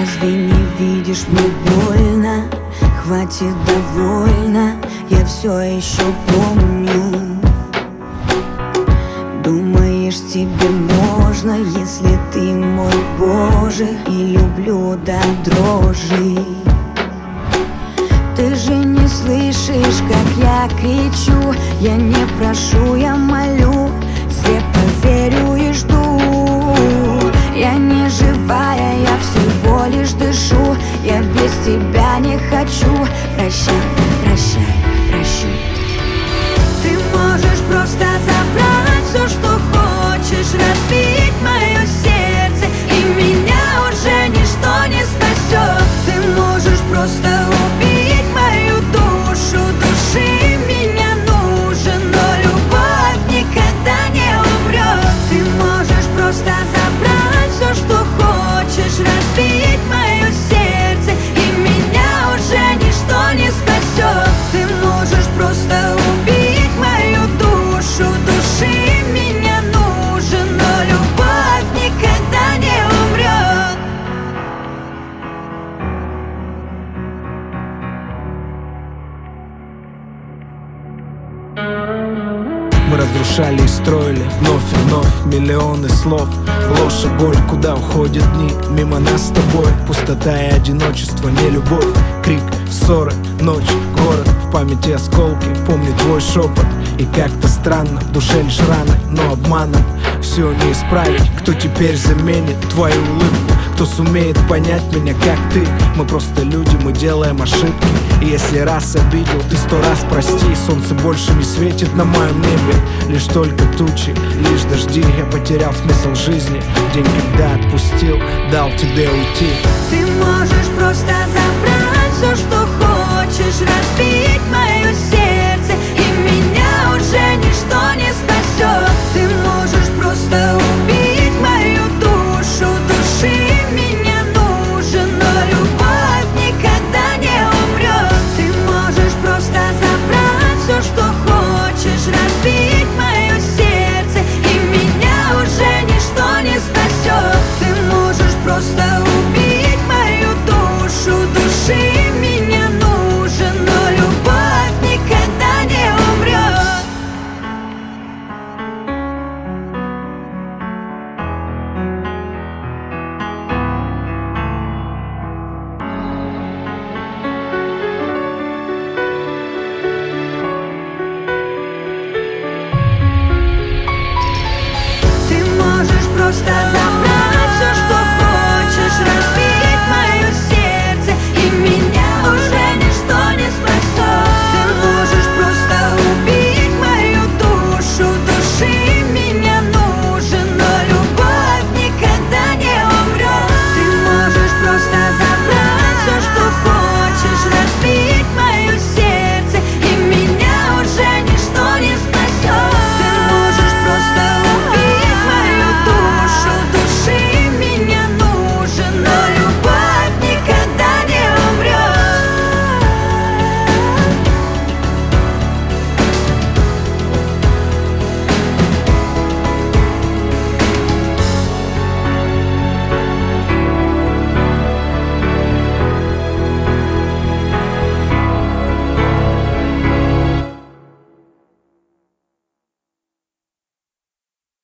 Разве не видишь, мне больно? Хватит, довольно, я все еще помню. Думаешь, тебе можно, если ты мой Боже, и люблю до дрожи. Ты же не слышишь, как я кричу. Я не прошу, я молю, слепо верю и жду. Я не живая, я всего лишь дышу. Я без тебя не хочу. Прощай, прощай, прощу. Ты можешь просто забрать все, что хочешь, разбить мое сердце, и меня уже ничто не спасет. Ты можешь просто убить мою душу, души меня нужен, но любовь никогда не умрет. Ты можешь просто забрать все, что хочешь, разбить мое сердце, и меня уже ничто не спасет. Ты можешь просто убить мою душу, души меня нужен, но любовь никогда не умрет. Мы разрушали и строили вновь и вновь миллионы слов. Ложь и боль, куда уходят дни мимо нас с тобой. Пустота и одиночество, не любовь. Крик, ссоры, ночь, город. В памяти осколки, помню твой шепот. И как-то странно, в душе лишь раны, но обманом все не исправить. Кто теперь заменит твою улыбку? Кто сумеет понять меня, как ты? Мы просто люди, мы делаем ошибки. И если раз обидел, ты 100 раз прости. Солнце больше не светит на моем небе, лишь только тучи, лишь дожди. Я потерял смысл жизни в день, когда отпустил, дал тебе уйти. Ты можешь просто забрать все, что хочешь, разбить